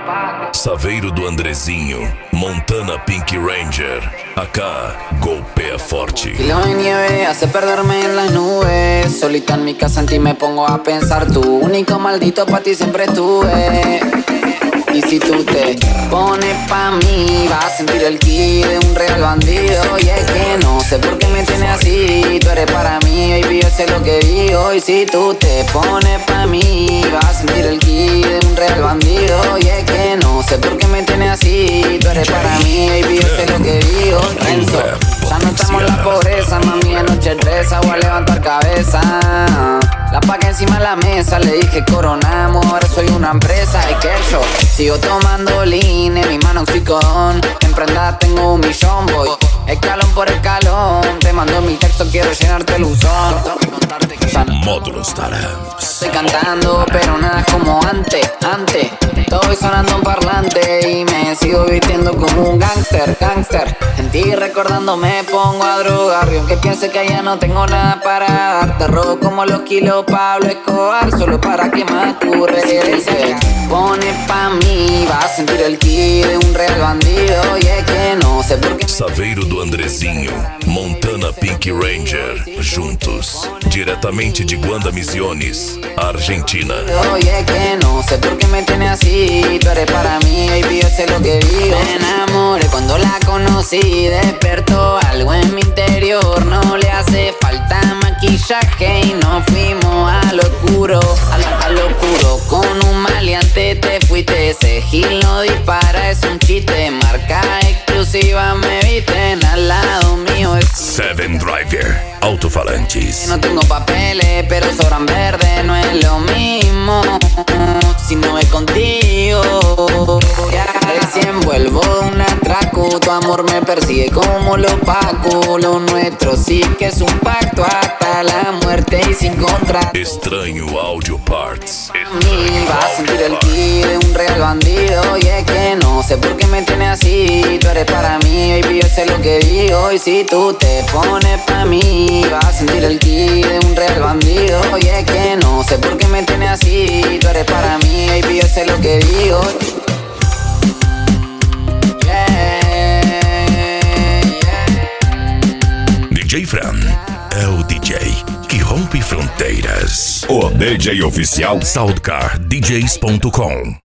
Saveiro do Andrezinho, Montana Pink Ranger. Acá, golpea forte. Kilo de nieve hace perderme en las nubes. Solita en mi casa en ti me pongo a pensar. Tu único maldito pa' ti siempre estuve. Y si tú te pones pa' mí, vas a sentir el ki de un real bandido. Y es que no sé por qué me tienes así. Tú eres para mí, baby, yo sé lo que digo. Y si tú te pones pa' mí, vas a sentir el ki de un real bandido. Y es que no sé por qué me tienes así. Tú eres para mí, baby, yo sé lo que digo. Renzo, ya no estamos en la pobreza, mami, anoche reza, voy a levantar cabeza. La pagué encima de la mesa, le dije coronamos, ahora soy una empresa. Y que yo sigo tomando lean, en mi mano un psicodón. En prenda tengo 1.000.000, voy escalón por escalón. Te mando mi texto, quiero llenarte el buzón. Módulo Startups. Estoy cantando, pero nada es como antes. Estoy sonando un parlante y me sigo vistiendo como un gangster. En ti recordando me pongo a drogar. Y aunque piense que allá no tengo nada para dar, te robo como los kilos Pablo Escobar, solo para que más tú regreses. Pone pa' mí, vas a sentir el ki de un real bandido. Y es que no sé por qué. Saveiro do Andrezinho, Montana Pink Ranger. Juntos, diretamente de Guandamisiones, Argentina. Oye, que no sé por qué me tienes así. Tú eres para mí, baby, yo sé lo que digo. Me enamoré cuando la conocí. Despertó algo en mi interior. No le hace falta maquillaje y nos fuimos a lo oscuro. A lo oscuro con un maleante te fuiste. Ese gil no dispara, es un chiste. Marca exclusiva, me visten al lado mío. Seven Driver, altofalantes. No tengo papeles, pero sobran verdes, no es lo mismo si no es contigo. Recién vuelvo de un atraco, tu amor me persigue como lo opaco. Lo nuestro sí que es un pacto hasta la muerte y sin contrato. Estranho Audio Parts. Mí vas a sentir el ki de un real bandido. Y es que no sé por qué me tienes así. Tú eres para mí, baby, yo sé lo que digo. Y si tú te pones pa' mí, vas a sentir el ki de un real bandido. Y es que no sé por qué me tienes así. Tú eres para mí, baby, yo sé lo que digo. DJ Fran é o DJ que rompe fronteiras. O DJ oficial SoundCardDJs.com